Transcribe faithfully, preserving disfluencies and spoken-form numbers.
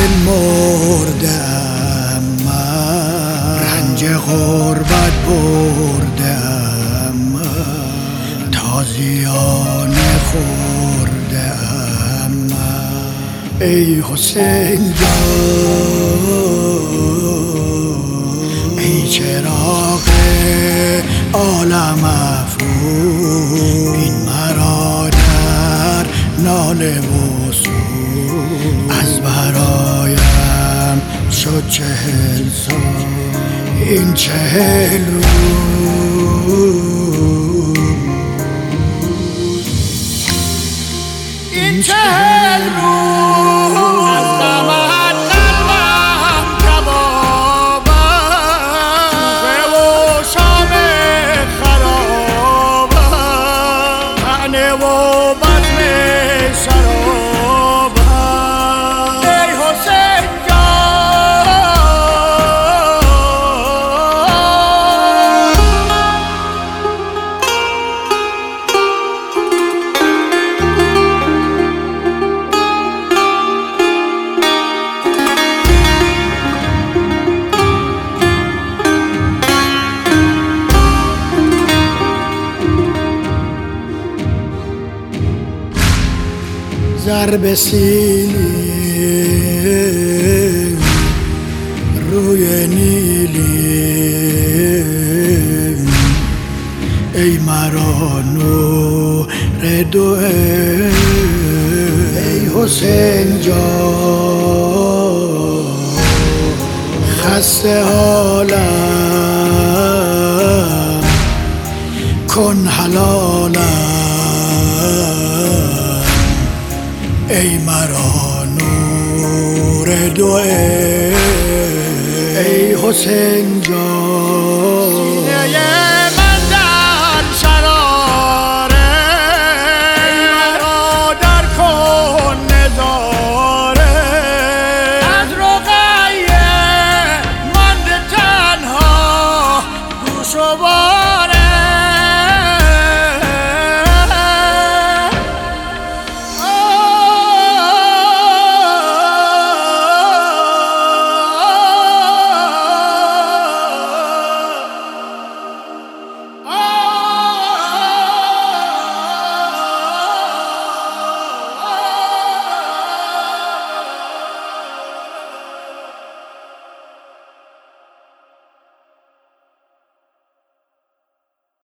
دل مردم، من رنج غربت بردم، من تازیانه خوردم. من ای حسین جان، ای چراغ عالم افروز، این مرا در ناله و سوز از برایم شد چهل سال. این چهل روز، این چهل روز از غمت قلبم کبابم، کوفه و شام خرابم، طعنه و بزم شرابم. ای حسین ضرب سیلی روی نیلی، ای مرا نور دو ای حسین جان، خسته حالم کن حلالم، ای مرا نور دو ای حسین جان. سینه من در شراره، ای مرا در کن نظاره، از رقیه مانده تنها گوش و